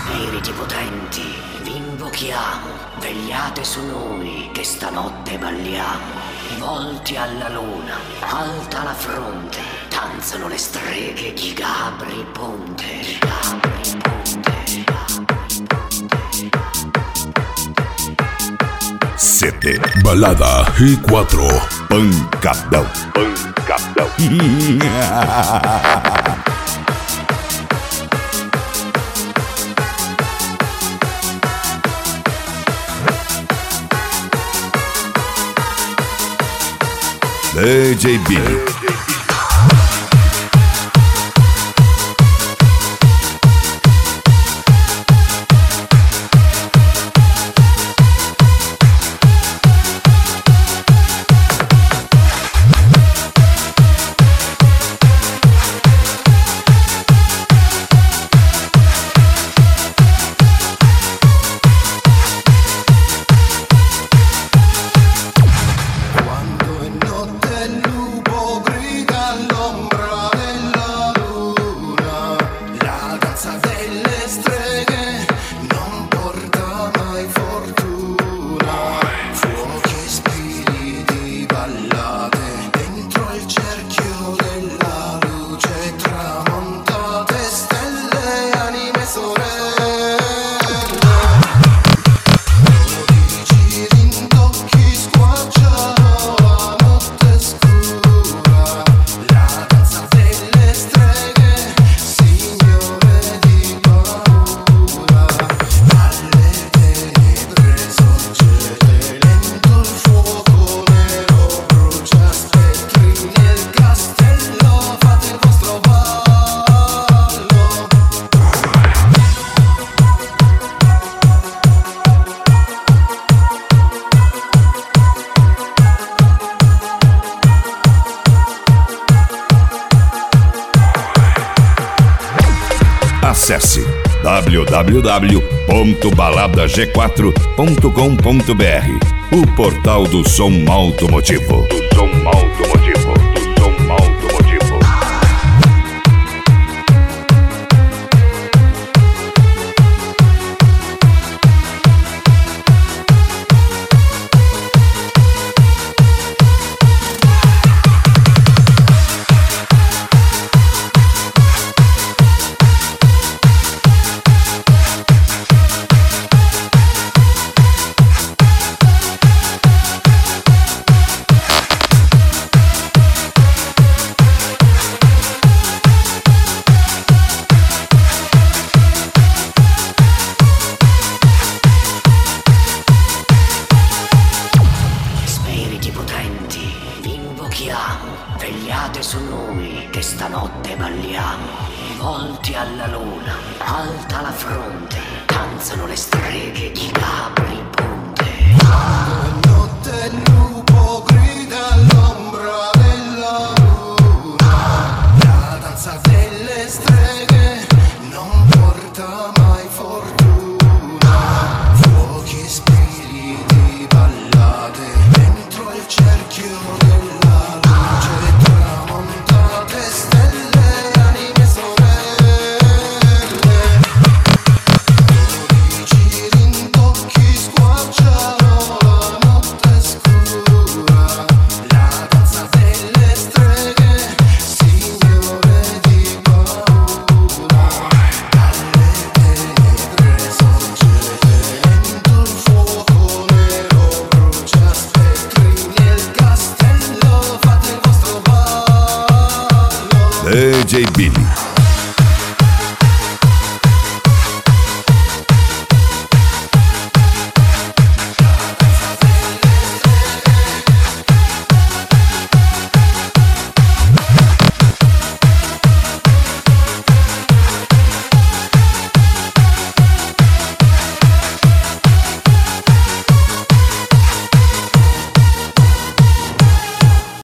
Spiriti potenti, vi invochiamo, vegliate su noi che stanotte balliamo. Volti alla luna, alta la fronte, danzano le streghe di Gabri Ponte. Di Gabri Ponte. Sete Balada G4 Pancadão. Pancadão. DJ Billy. Acesse www.baladag4.com.br, o portal do som automotivo. Do som automotivo. Do som automotivo. Vegliate su noi che stanotte balliamo. Volti alla luna, alta la fronte, danzano le streghe di Gabri Ponte. Notte il lupo grida all'ombra della luna. La danza delle streghe non porta mai fortuna. Fuochi, spiriti, ballate dentro il cerchio della luce. Tramontate stelle, anime sorelle. 12 rintocchi squarciano la notte scura. La danza delle streghe, signore di paura. Dalle tenebre sorgete lento il fuoco nero brucia. Spettrini e il castello, fate il vostro ballo. DJ Billy.